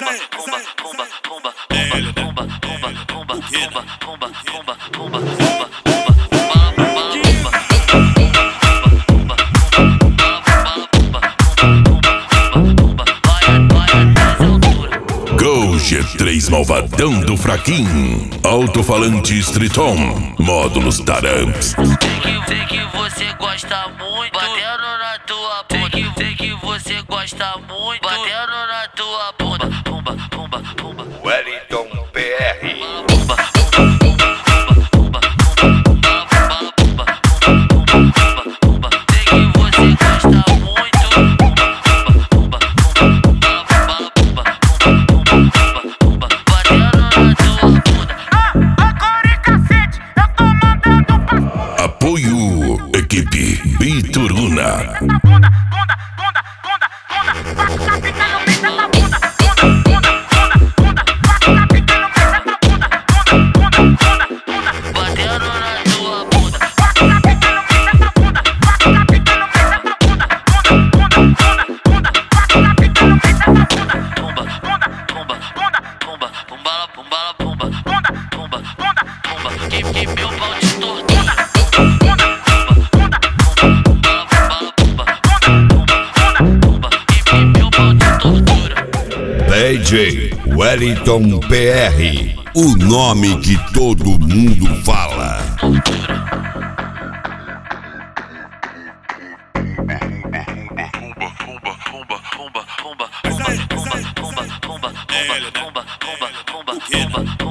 Go G3 Malvadão do Fraquinho, alto-falante Streeton, módulos Taramps. Sei que você gosta muito, batendo na tua bunda. Sei que você gosta muito, batendo na tua bunda. Pumba, pumba, pumba. Wellington PR. Sei que você gosta muito. Apoio Equipe Bituruna. Que meu pau te tortura. DJ Wellington PR, o nome que todo mundo fala. Pumba, pumba, pumba, pumba, pumba, pumba, pumba, pumba, pumba, pumba, pumba, pumba.